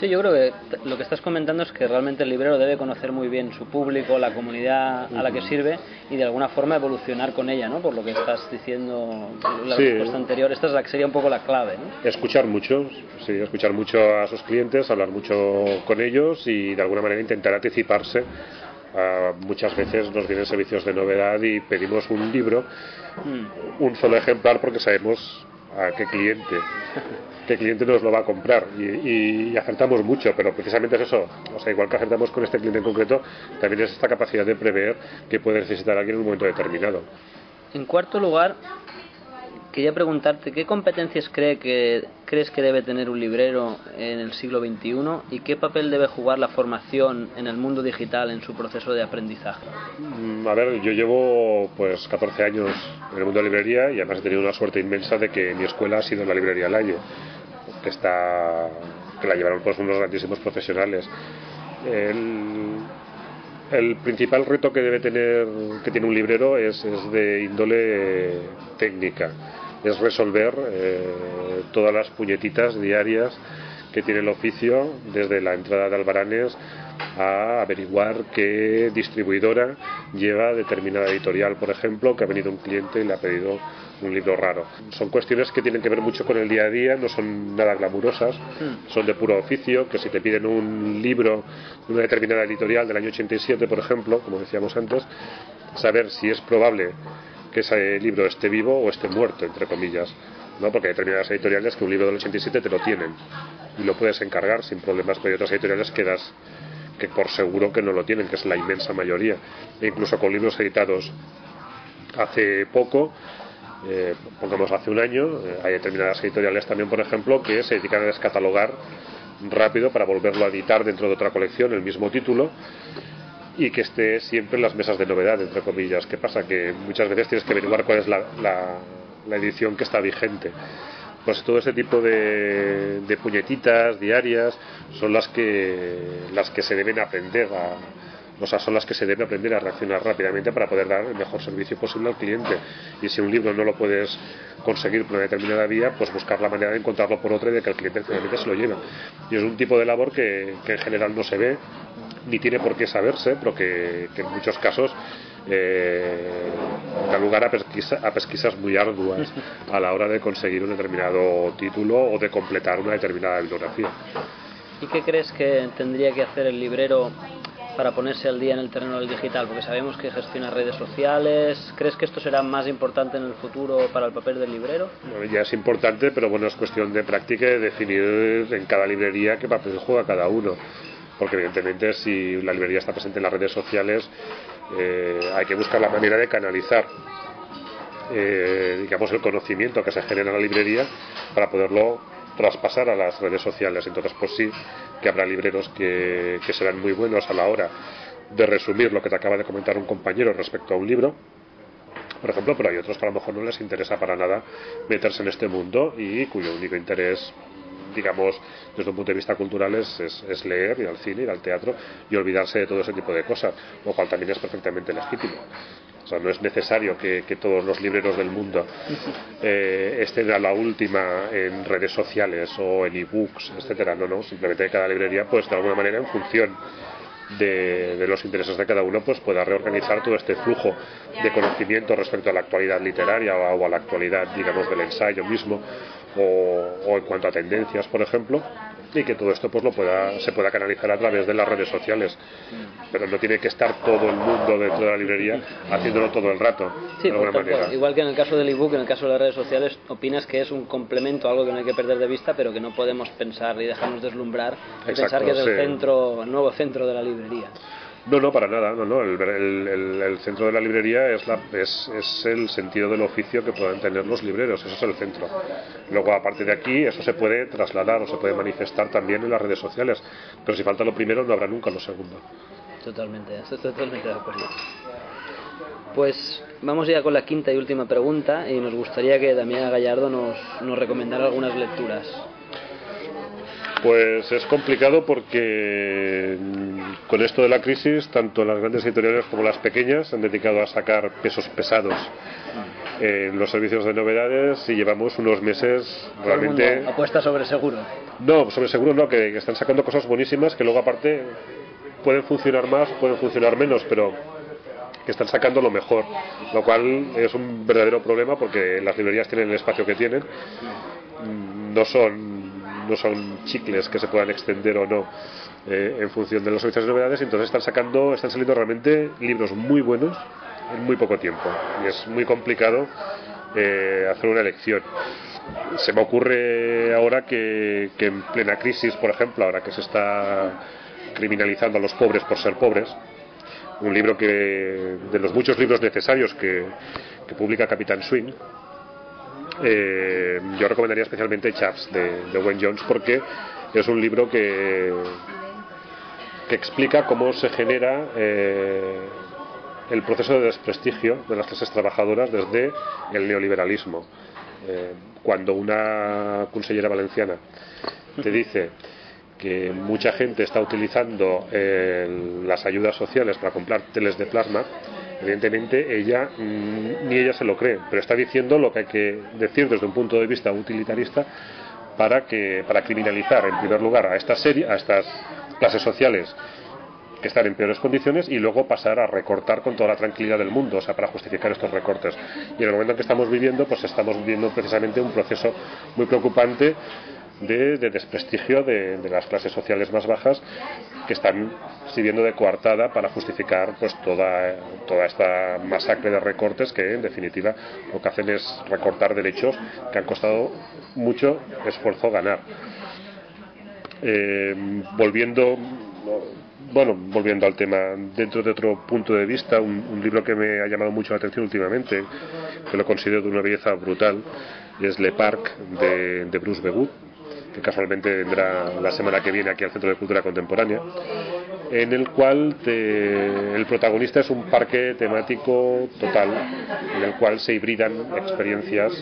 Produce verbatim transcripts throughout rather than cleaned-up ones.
Sí, yo creo que lo que estás comentando es que realmente el librero debe conocer muy bien su público, la comunidad a la que sirve y de alguna forma evolucionar con ella, ¿no? Por lo que estás diciendo, la sí. respuesta anterior, esta es la, sería un poco la clave, ¿no? Escuchar mucho, sí, escuchar mucho a sus clientes, hablar mucho con ellos y de alguna manera intentar anticiparse. Uh, muchas veces nos vienen servicios de novedad y pedimos un libro, mm. un solo ejemplar, porque sabemos a qué cliente qué cliente nos lo va a comprar y, y, y acertamos mucho, pero precisamente es eso, o sea, igual que acertamos con este cliente en concreto, también es esta capacidad de prever que puede necesitar alguien en un momento determinado. En cuarto lugar, quería preguntarte qué competencias cree que, crees que debe tener un librero en el siglo veintiuno y qué papel debe jugar la formación en el mundo digital en su proceso de aprendizaje. A ver, yo llevo pues catorce años en el mundo de la librería y además he tenido una suerte inmensa de que mi escuela ha sido la librería Laie, que está que la llevaron pues unos grandísimos profesionales. El, el principal reto que debe tener, que tiene un librero es, es de índole técnica. Es resolver eh, todas las puñetitas diarias que tiene el oficio, desde la entrada de albaranes a averiguar qué distribuidora lleva determinada editorial, por ejemplo, que ha venido un cliente y le ha pedido un libro raro. Son cuestiones que tienen que ver mucho con el día a día, no son nada glamurosas, son de puro oficio, que si te piden un libro de una determinada editorial del año ochenta y siete, por ejemplo, como decíamos antes, saber si es probable que ese libro esté vivo o esté muerto, entre comillas, ¿no? Porque hay determinadas editoriales que un libro del ochenta y siete te lo tienen y lo puedes encargar sin problemas, pero hay otras editoriales que das que por seguro que no lo tienen, que es la inmensa mayoría, e incluso con libros editados hace poco, eh, pongamos hace un año, eh, hay determinadas editoriales también, por ejemplo, que se dedican a descatalogar rápido para volverlo a editar dentro de otra colección, el mismo título, y que esté siempre en las mesas de novedad, entre comillas. ¿Qué pasa? Que muchas veces tienes que averiguar cuál es la, la, la edición que está vigente. Pues todo ese tipo de, de puñetitas diarias son las que las que se deben aprender a, o sea, son las que se debe aprender a reaccionar rápidamente para poder dar el mejor servicio posible al cliente. Y si un libro no lo puedes conseguir por una determinada vía, pues buscar la manera de encontrarlo por otra y de que el cliente finalmente se lo lleve. Y es un tipo de labor que, que en general no se ve ni tiene por qué saberse, pero que, que en muchos casos eh, da lugar a, pesquisa, a pesquisas muy arduas a la hora de conseguir un determinado título o de completar una determinada bibliografía. ¿Y qué crees que tendría que hacer el librero para ponerse al día en el terreno del digital? Porque sabemos que gestiona redes sociales. ¿Crees que esto será más importante en el futuro para el papel del librero? Bueno, ya es importante, pero bueno, es cuestión de práctica y de definir en cada librería qué papel juega cada uno. Porque evidentemente si la librería está presente en las redes sociales, eh, hay que buscar la manera de canalizar eh, digamos el conocimiento que se genera en la librería para poderlo traspasar a las redes sociales. Entonces pues sí que habrá libreros que, que serán muy buenos a la hora de resumir lo que te acaba de comentar un compañero respecto a un libro, por ejemplo, pero hay otros que a lo mejor no les interesa para nada meterse en este mundo y cuyo único interés, digamos, desde un punto de vista cultural es, es, es leer, ir al cine, ir al teatro y olvidarse de todo ese tipo de cosas, lo cual también es perfectamente legítimo. O sea, no es necesario que, que todos los libreros del mundo eh, estén a la última en redes sociales o en ebooks, etcétera. No, no, simplemente cada librería, pues de alguna manera, en función de, de los intereses de cada uno, pues pueda reorganizar todo este flujo de conocimiento respecto a la actualidad literaria o a, o a la actualidad, digamos, del ensayo mismo, o, o en cuanto a tendencias, por ejemplo, y que todo esto pues lo pueda se pueda canalizar a través de las redes sociales, pero no tiene que estar todo el mundo dentro de la librería haciéndolo todo el rato, sí, de alguna tanto, manera. Igual que en el caso del ebook, en el caso de las redes sociales, opinas que es un complemento, algo que no hay que perder de vista, pero que no podemos pensar y dejarnos deslumbrar y Exacto, pensar que es el sí. centro, el nuevo centro de la librería. No, no, para nada, no, no. El, el, el, el centro de la librería es, la, es, es el sentido del oficio que puedan tener los libreros, eso es el centro. Luego, aparte de aquí, eso se puede trasladar o se puede manifestar también en las redes sociales, pero si falta lo primero, no habrá nunca lo segundo. Totalmente, estoy totalmente de acuerdo. Pues vamos ya con la quinta y última pregunta, y nos gustaría que Damián Gallardo nos, nos recomendara algunas lecturas. Pues es complicado porque con esto de la crisis, tanto las grandes editoriales como las pequeñas se han dedicado a sacar pesos pesados en los servicios de novedades y llevamos unos meses realmente... Apuesta sobre seguro. No, sobre seguro no, que, que están sacando cosas buenísimas que luego aparte pueden funcionar más, pueden funcionar menos, pero que están sacando lo mejor, lo cual es un verdadero problema porque las librerías tienen el espacio que tienen, no son, no son chicles que se puedan extender o no eh, en función de las solicitudes de novedades, entonces están sacando, están saliendo realmente libros muy buenos en muy poco tiempo y es muy complicado eh, hacer una elección. Se me ocurre ahora que, que en plena crisis, por ejemplo, ahora que se está criminalizando a los pobres por ser pobres, un libro que de los muchos libros necesarios que, que publica Capitán Swing, eh, yo recomendaría especialmente Chaps de, de Owen Jones, porque es un libro que, que explica cómo se genera eh, el proceso de desprestigio de las clases trabajadoras desde el neoliberalismo. Eh, cuando una consellera valenciana te dice que mucha gente está utilizando eh, las ayudas sociales para comprar teles de plasma, evidentemente ella mmm, ni ella se lo cree, pero está diciendo lo que hay que decir desde un punto de vista utilitarista para que para criminalizar en primer lugar a esta serie, a estas clases sociales que están en peores condiciones y luego pasar a recortar con toda la tranquilidad del mundo, o sea, para justificar estos recortes. Y en el momento en que estamos viviendo, pues estamos viviendo precisamente un proceso muy preocupante de, de desprestigio de, de las clases sociales más bajas, que están sirviendo de coartada para justificar pues toda, toda esta masacre de recortes que en definitiva lo que hacen es recortar derechos que han costado mucho esfuerzo ganar. Eh, volviendo bueno, volviendo al tema dentro de otro punto de vista, un, un libro que me ha llamado mucho la atención últimamente, que lo considero de una belleza brutal, es Le Parc de, de Bruce Begood, que casualmente vendrá la semana que viene aquí al Centro de Cultura Contemporánea, en el cual te, el protagonista es un parque temático total, en el cual se hibridan experiencias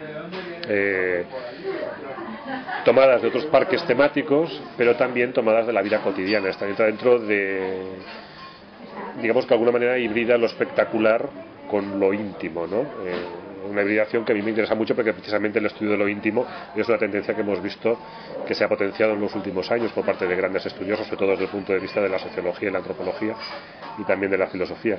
eh, tomadas de otros parques temáticos, pero también tomadas de la vida cotidiana. Está dentro de, digamos que de alguna manera hibrida lo espectacular con lo íntimo, ¿no? Eh, una hibridación que a mí me interesa mucho porque precisamente el estudio de lo íntimo es una tendencia que hemos visto que se ha potenciado en los últimos años por parte de grandes estudiosos, sobre todo desde el punto de vista de la sociología y la antropología y también de la filosofía.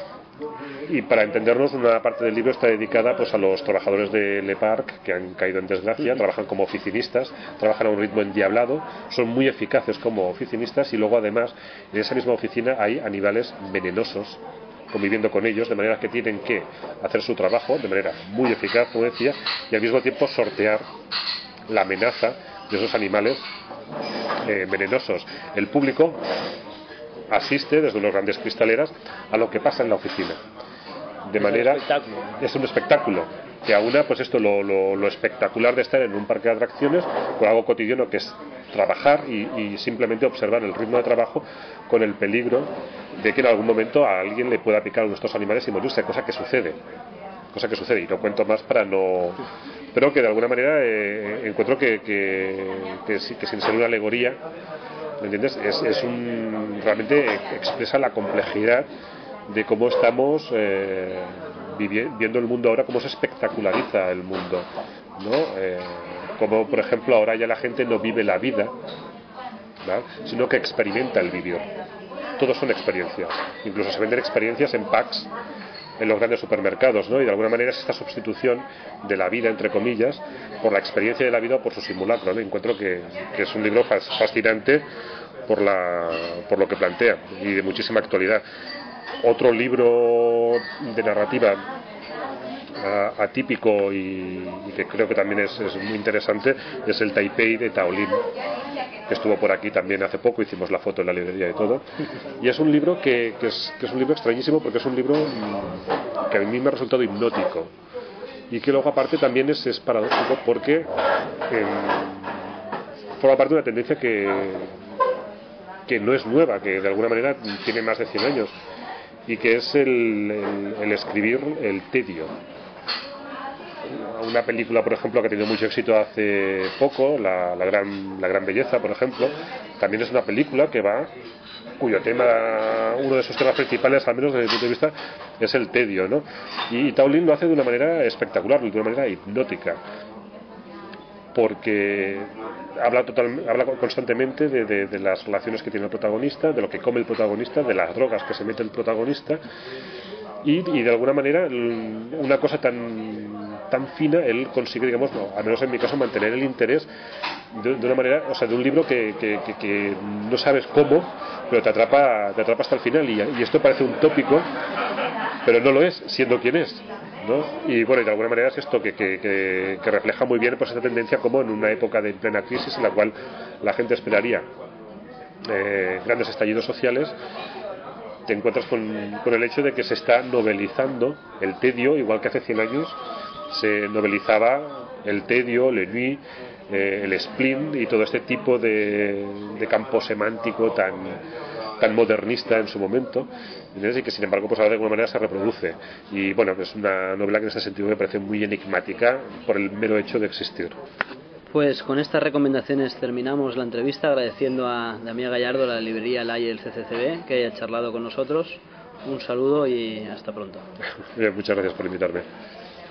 Y para entendernos, una parte del libro está dedicada pues a los trabajadores de Le Parc que han caído en desgracia, trabajan como oficinistas, trabajan a un ritmo endiablado, son muy eficaces como oficinistas y luego además en esa misma oficina hay animales venenosos conviviendo con ellos, de manera que tienen que hacer su trabajo de manera muy eficaz, como decía, y al mismo tiempo sortear la amenaza de esos animales eh, venenosos. El público asiste desde unas grandes cristaleras a lo que pasa en la oficina, de manera es un espectáculo que aúna pues esto lo, lo, lo espectacular de estar en un parque de atracciones con algo cotidiano que es trabajar y, y simplemente observar el ritmo de trabajo con el peligro de que en algún momento a alguien le pueda picar uno de estos animales y morirse, cosa que sucede cosa que sucede y no cuento más para no, pero que de alguna manera eh, encuentro que, que, que, que sin ser una alegoría, ¿me entiendes? Es, es un, realmente expresa la complejidad de cómo estamos eh, vivi- viendo el mundo ahora, cómo se espectaculariza el mundo, ¿no? Eh, como por ejemplo ahora ya la gente no vive la vida, ¿vale?, sino que experimenta el vivir. Todos son experiencias, incluso se venden experiencias en packs en los grandes supermercados, ¿no? Y de alguna manera es esta sustitución de la vida, entre comillas, por la experiencia de la vida o por su simulacro, ¿no? Encuentro que, que es un libro fascinante por, la, por lo que plantea y de muchísima actualidad. Otro libro de narrativa uh, atípico y, y que creo que también es, es muy interesante es el Taipei de Tao Lin, que estuvo por aquí también hace poco, hicimos la foto en la librería y todo, y es un libro que, que, es, que es un libro extrañísimo porque es un libro que a mí me ha resultado hipnótico y que luego aparte también es, es paradójico porque eh, forma parte de una tendencia que, que no es nueva, que de alguna manera tiene más de cien años y que es el, el, el escribir el tedio. Una película, por ejemplo, que ha tenido mucho éxito hace poco, la, la, gran, la Gran Belleza, por ejemplo, también es una película que va, cuyo tema, uno de sus temas principales, al menos desde mi punto de vista, es el tedio, ¿no? Y, y Tao Lin lo hace de una manera espectacular, de una manera hipnótica. porque habla, total, habla constantemente de, de, de las relaciones que tiene el protagonista, de lo que come el protagonista, de las drogas que se mete el protagonista, y, y de alguna manera una cosa tan, tan fina, él consigue, digamos, no, al menos en mi caso, mantener el interés de, de una manera, o sea, de un libro que, que, que, que no sabes cómo, pero te atrapa, te atrapa hasta el final, y, y esto parece un tópico, pero no lo es, siendo quien es, ¿no? Y bueno, y de alguna manera es esto que, que, que, que refleja muy bien pues esta tendencia, como en una época de plena crisis en la cual la gente esperaría eh, grandes estallidos sociales, te encuentras con, con el hecho de que se está novelizando el tedio, igual que hace cien años se novelizaba el tedio, l'ennui, eh, el spleen y todo este tipo de, de campo semántico tan, tan modernista en su momento, y que sin embargo pues ahora de alguna manera se reproduce. Y bueno, es una novela que en este sentido me parece muy enigmática por el mero hecho de existir. Pues con estas recomendaciones terminamos la entrevista, agradeciendo a Damián Gallardo, la librería Laie del C C C B, que haya charlado con nosotros. Un saludo y hasta pronto. Muchas gracias por invitarme.